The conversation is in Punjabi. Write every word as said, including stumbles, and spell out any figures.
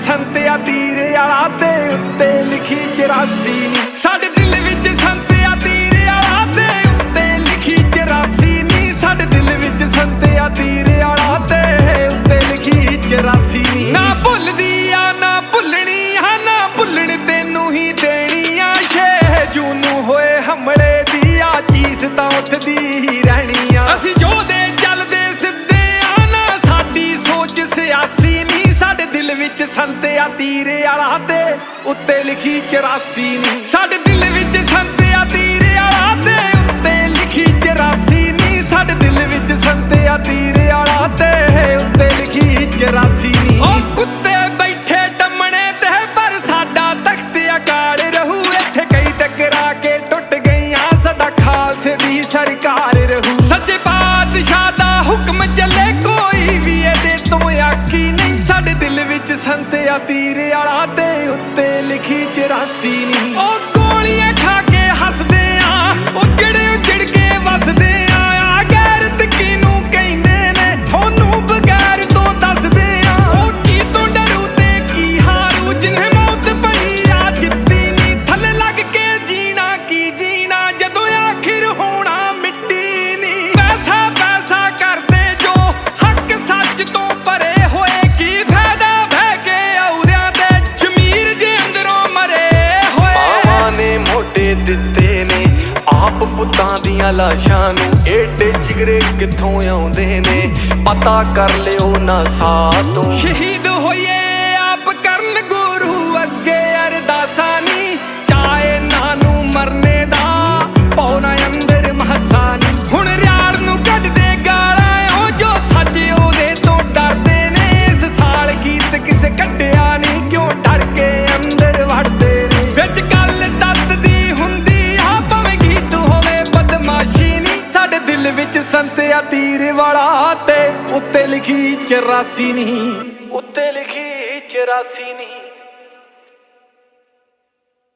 ਸੰਤਿਆ ਤੀਰ ਵਾਲਾ ਤੇ ਉੱਤੇ ਲਿਖੀ ਚੁਰਾਸੀ ਨੀ। ਸਾਡੇ ਦਿਲ ਵਿੱਚ ਸੰਤਿਆ ਤੀਰ ਵਾਲਾ ਤੇ ਉੱਤੇ ਲਿਖੀ ਚੁਰਾਸੀ ਨੀ। ਸਾਡੇ ਦਿਲ ਵਿੱਚ ਸੰਤਿਆ ਤੀਰ ਵਾਲਾ ਤੇ ਉੱਤੇ ਲਿਖੀ ਚੁਰਾਸੀ ਨੀ। ਨਾ ਭੁੱਲਦੀ ਆ ਨਾ ਭੁੱਲਣੀ ਆ ਨਾ ਭੁੱਲਣ ਤੈਨੂੰ ਹੀ ਦੇਣੀ ਆ। ਛੇ ਜੂਨ ਨੂੰ ਹੋਏ ਹਮਲੇ ਦੀ ਆ ਚੀਜ਼ ਤਾਂ ਉੱਠਦੀ ਹੀ ਰਹਿਣੀ ਆ। ਅਸੀਂ ਜੋ ਦੇ ਚੱਲਦੇ ਸਿੱਧੇ ਆ ਨਾ ਸਾਡੀ ਸੋਚ ਸਿਆਸੀ ਨੀ। ਸਾਡੇ ਦਿਲ ਵਿੱਚ ਸੰਤਿਆ ਤੀਰ ਵਾਲਾ ਤੇ ਉੱਤੇ ਲਿਖੀ ਚੁਰਾਸੀ ਨੀ। ਸਾਡੇ ਦਿਲ ਵਿੱਚ ਸੰਤਿਆ ਤੀਰ ਵਾਲਾ ਤੇ ਉੱਤੇ ਲਿਖੀ ਚੁਰਾਸੀ ਨੀ। ਸਾਡੇ ਦਿਲ ਵਿੱਚ ਸੰਤਿਆ ਤੀਰ ਵਾਲਾ ਤੇ ਉੱਤੇ ਲਿਖੀ ਚੁਰਾਸੀ ਨੀ। ਉਹ ਕੁੱਤੇ ਬੈਠੇ ਟੰਮਣੇ ਤੇ ਪਰ ਸਾਡਾ ਤਖਤ ਅਕਾਲ ਰਹੂ। ਇੱਥੇ ਕਈ ਟਕਰਾ ਕੇ ਟੁੱਟ ਗਈਆਂ ਸਾਡਾ ਖਾਲਸੇ ਦੀ ਸਰਕਾਰ ਰਹੂ। ਸੱਚੇ ਪਾਤਸ਼ਾਹ ਦਾ ਹੁਕਮ ਚੱਲੇ ਕੋਈ ਵੀ ਇਹਦੇ ਤੋਂ ਆਖੀ ਨਹੀਂ। ਸਾਡੇ ਦਿਲ ਵਿੱਚ ਸੰਤਿਆ ਤੀਰ ਵਾਲਾ ਤੇ ਉੱਤੇ ਲਿਖੀ ਚੁਰਾਸੀ ਨੀ। ਉਹ ਗੋਲੀਆਂ ਖਾ ਕੇ ਹੱਸਦੇ ਆ ਉਜੜ ਉਜੜ ਕੇ ਵਸਦੇ ਆ। ਆ ਗੈਰਤ ਕਿਹਨੂੰ ਕਹਿੰਦੇ ਨੇ ਤੁਹਾਨੂੰ ਬਗੈਰ ਤੋਂ ਦੱਸਦੇ ਆ। ਉਹ ਕੀ ਤੋਂ ਡਰੂ ਤੇ ਕੀ ਹਾਰੂ ਜਿन्हें ਮੌਤ ਪਈ ਆ ਜਿੱਤੀ ਨੀ। ਥੱਲੇ ਲੱਗ ਕੇ ਜੀਣਾ ਕੀ ਜੀਣਾ ਜਦੋਂ ਆਖਿਰ ਹੋਣਾ ਮਿੱਟੀ ਨੀ। ਪੈਸਾ ਪੈਸਾ ਕਰਦੇ ਜੋ ਹੱਕ ਸੱਚ ਤੋਂ ਪਰੇ ਹੋਏ ਕੀ ਫਾਇਦਾ ਬਹਿ ਕੇ ਔਰਿਆਂ ਦੇ ਜ਼ਮੀਰ ਜੇ ਅੰਦਰੋਂ ਮਰੇ ਹੋਏ। ਮਾਵਾਂ ਨੇ ਮੋਢੇ ਦਿੱਤੇ ਨੇ ਆਪ ਪੁੱਤਾਂ ਦੀਆਂ ਲਾਸ਼ਾਂ ਨੂੰ। ਏਡੇ ਜਿਗਰੇ ਕਿੱਥੋਂ ਆਉਂਦੇ ਨੇ ਪਤਾ ਕਰ ਲਿਓ ਨਾ ਸਾਥੋਂ। ਸ਼ਹੀਦ ਹੋਈਏ ਆਪ ਕਰਨ ਗੁਰੂ ਅੱਗੇ ਅਰਦਾਸਾਂ ਨੀ। ਚਾਹੇ ਨਾ ਨੂੰ ਮਰਨੇ ਦਾ ਪੌਣਾ ਅੰਦਰ ਮਹੱਸਾ ਨੀ। ਹੁਣ ਰਿਆੜ ਨੂੰ ਕੱਢਦੇ ਗਾਲਾਂ ਉਹ ਜੋ ਸੱਚ ਉਹਦੇ ਤੋਂ ਡਰਦੇ ਨੇ। ਇਸ ਸਾਲ ਗੀਤ ਕਿਸੇ ਕੱਢਿਆ ਨੀ ਕਿਉਂ ਡਰ ਕੇ ਅੰਦਰ ਵੜਦੇ ਨੇ। ਵਿੱਚ ਗੱਲ ਤੱਤ ਦੀ ਹੁੰਦੀ ਆ ਭਾਵੇਂ ਗੀਤ ਹੋਵੇ ਬਦਮਾਸ਼ੀ ਨੀ। ਸਾਡੇ ਦਿਲ ਵਿੱਚ ਸੰਤਿਆ ਤੀਰ ਵਾਲਾ ਤੇ ਉੱਤੇ ਲਿਖੀ ਚੁਰਾਸੀ ਨੀ। ਉੱਤੇ ਲਿਖੀ ਚੁਰਾਸੀ ਨੀ।